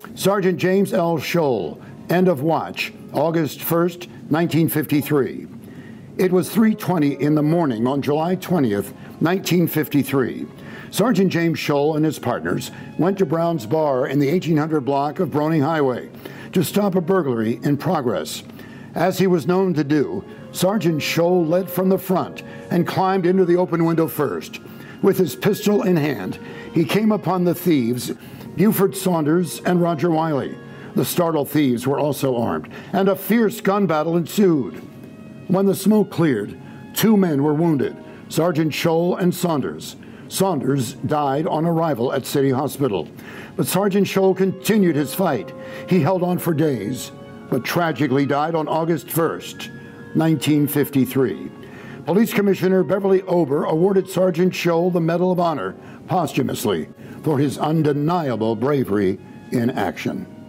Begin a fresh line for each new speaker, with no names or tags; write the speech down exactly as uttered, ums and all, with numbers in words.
Sergeant James L. Scholl, end of watch, August first, nineteen fifty-three. It was three twenty in the morning on July twentieth, nineteen fifty-three. Sergeant James Scholl and his partners went to Brown's Bar in the eighteen hundred block of Broning Highway to stop a burglary in progress. As he was known to do, Sergeant Scholl led from the front and climbed into the open window first. With his pistol in hand, he came upon the thieves, Buford Saunders and Roger Wiley. The startled thieves were also armed, and a fierce gun battle ensued. When the smoke cleared, two men were wounded, Sergeant Scholl and Saunders. Saunders died on arrival at City Hospital, but Sergeant Scholl continued his fight. He held on for days, but tragically died on August first, nineteen fifty-three. Police Commissioner Beverly Ober awarded Sergeant Scholl the Medal of Honor posthumously for his undeniable bravery in action.